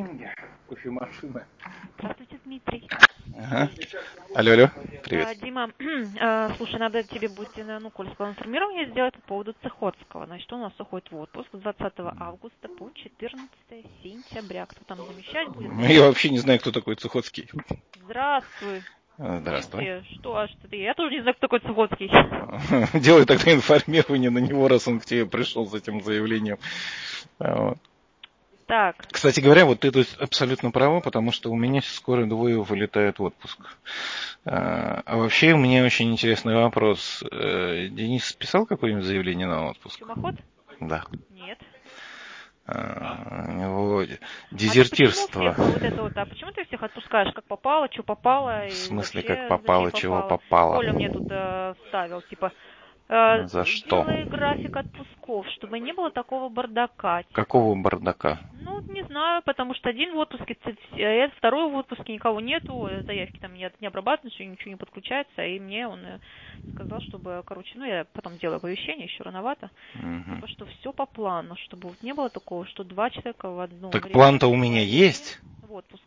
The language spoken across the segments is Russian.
Кинге, кофемашина. Здравствуйте, Дмитрий. Ага. Алло, привет. Дима, слушай, надо тебе будет, Кольского информирования сделать по поводу Цехотского. Значит, он у нас уходит в отпуск с 20 августа по 14 сентября. Кто там замещать будет? Я вообще не знаю, кто такой Цехотский. Здравствуй. Здравствуй. Дмитрий, что ты? Я тоже не знаю, кто такой Цехотский. Делай тогда информирование на него, раз он к тебе пришел с этим заявлением. Вот. Так. Кстати говоря, вот ты тут абсолютно права, потому что у меня скоро двое вылетают в отпуск. А вообще у меня очень интересный вопрос. Денис писал какое-нибудь заявление на отпуск? Чумоход? Да. Нет. Вот. Дезертирство. Почему ты всех отпускаешь, как попало, что попало? В смысле, и как попало, чего попало? Коля мне тут ставил, За что? сделай график отпусков, чтобы не было такого бардака. Какого бардака? Не знаю, потому что один в отпуске, второй в отпуске, никого нету, заявки там не обрабатываются, ничего не подключается, и мне он сказал, чтобы, я потом сделаю оповещение, еще рановато, что все по плану, чтобы вот не было такого, что два человека в одно время. Так план-то у меня есть. В отпуск.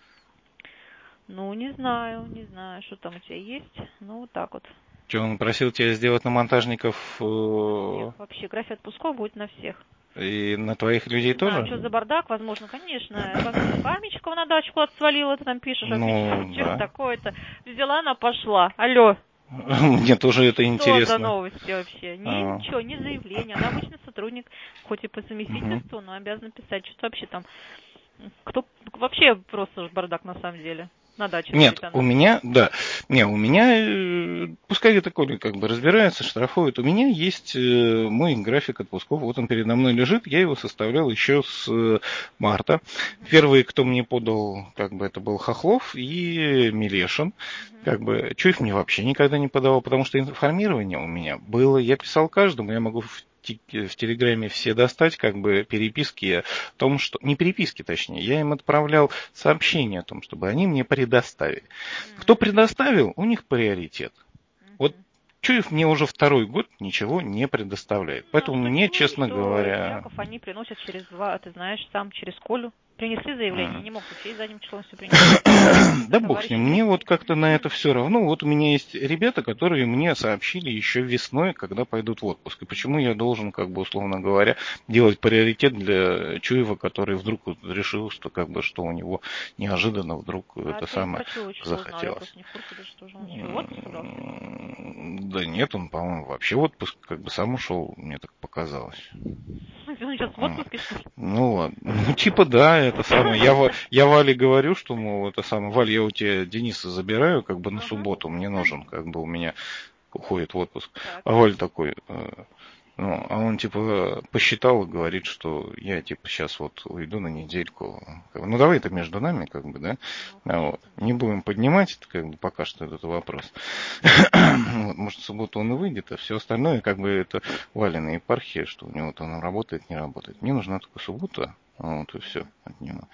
Не знаю, что там у тебя есть, вот так вот. Что, он просил тебя сделать на монтажников? Вообще, график отпусков будет на всех. И на твоих людей тоже? Что за бардак, возможно, конечно. Каменщикова на дачу куда-то свалила, ты там пишешь. Что такое-то? Взяла, она пошла. Алло. Мне тоже это интересно. Что за новости вообще? Ничего, ни заявления. Она обычный сотрудник, хоть и по совместительству, но обязана писать. Что вообще там? Кто вообще просто бардак на самом деле? На даче. Нет, у меня, пускай это Коля разбирается, штрафует. У меня есть мой график отпусков. Вот он передо мной лежит. Я его составлял еще с марта. Первый, кто мне подал, это был Хохлов и Милешин. Чуев мне вообще никогда не подавал, потому что информирование у меня было. Я писал каждому, я могу в Телеграме все достать, переписки о том, что... Не переписки, точнее. Я им отправлял сообщения о том, чтобы они мне предоставили. Кто предоставил, у них приоритет. Вот Чуев мне уже второй год ничего не предоставляет. Поэтому мне, честно говоря... Яков они приносят через через Колю. Принесли заявление, не мог вообще задним числом все принести. Да бог с ним, мне как-то на это все равно. Вот у меня есть ребята, которые мне сообщили еще весной, когда пойдут в отпуск. И почему я должен, условно говоря, делать приоритет для Чуева, который вдруг решил, что что у него неожиданно вдруг это самое захотелось. Да нет, он, по-моему, вообще в отпуск сам ушел, мне так показалось. Он сейчас в отпуске, что ли? Ладно. Да, это самое. Я Вале говорю, что, Валь, я у тебя Дениса забираю, на субботу, мне нужен, у меня уходит в отпуск. А Валь такой, а он, посчитал и говорит, что я, сейчас уйду на недельку. Давай это между нами, да? Не будем поднимать, пока что этот вопрос. Может, в субботу он и выйдет, а все остальное, это Валина епархия, что у него там работает, не работает. Мне нужна только суббота, и все от него.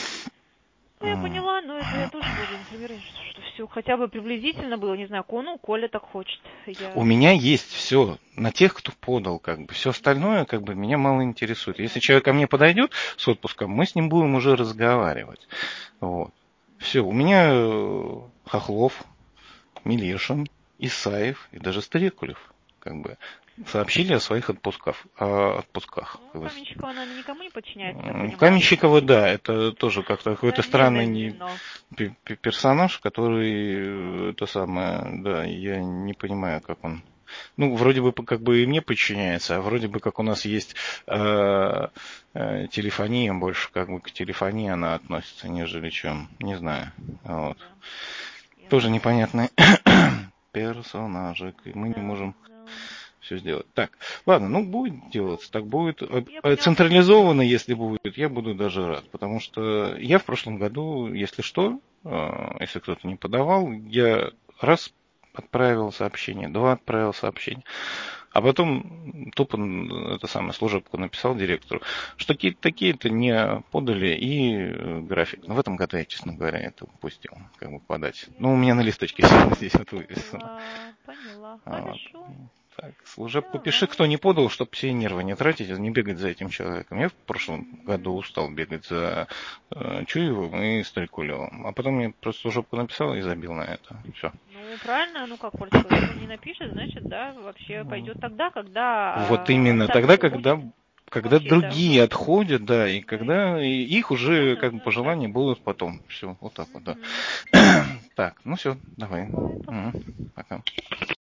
Я поняла, но это я тоже буду информировать, что все хотя бы приблизительно было, не знаю, Коля так хочет. У меня есть все на тех, кто подал, все остальное, меня мало интересует. Если человек ко мне подойдет с отпуском, мы с ним будем уже разговаривать. Все, у меня Хохлов, Милешин, Исаев и даже Старикулев, сообщили о своих отпусках. Каменщикова, она никому не подчиняется. Каменщикова, да, это тоже какой-то странный персонаж, который я не понимаю, как он. Вроде бы и мне подчиняется, а вроде бы как у нас есть телефония, больше к телефонии она относится, нежели чем, не знаю. Тоже непонятный персонажик, и мы не можем все сделать. Так, ладно, будет делаться, так будет. Централизованно, если будет, я буду даже рад, потому что я в прошлом году, если что, если кто-то не подавал, я раз отправил сообщение, два отправил сообщение, а потом тупо служебку написал директору, что такие-то не подали и график. Но в этом году я, честно говоря, это упустил, подать. У меня на листочке здесь выписано. Поняла. Хорошо. Так, служебку пиши, кто не подал, чтобы все нервы не тратить, не бегать за этим человеком. Я в прошлом году устал бегать за Чуевым и Стрелькулевым. А потом мне просто служебку написал и забил на это. Все. Ну, правильно, ну, как Польского, если не напишет, значит, да, вообще пойдет тогда, Вот когда именно тогда, оставшихся будет когда вообще, да, другие уже. отходят, да, и Да, когда их уже можно как бы уже ждать. пожелания будут потом. Все, вот так вот, да. Мгм. Так, ну все, давай. Давай, пока. Пока.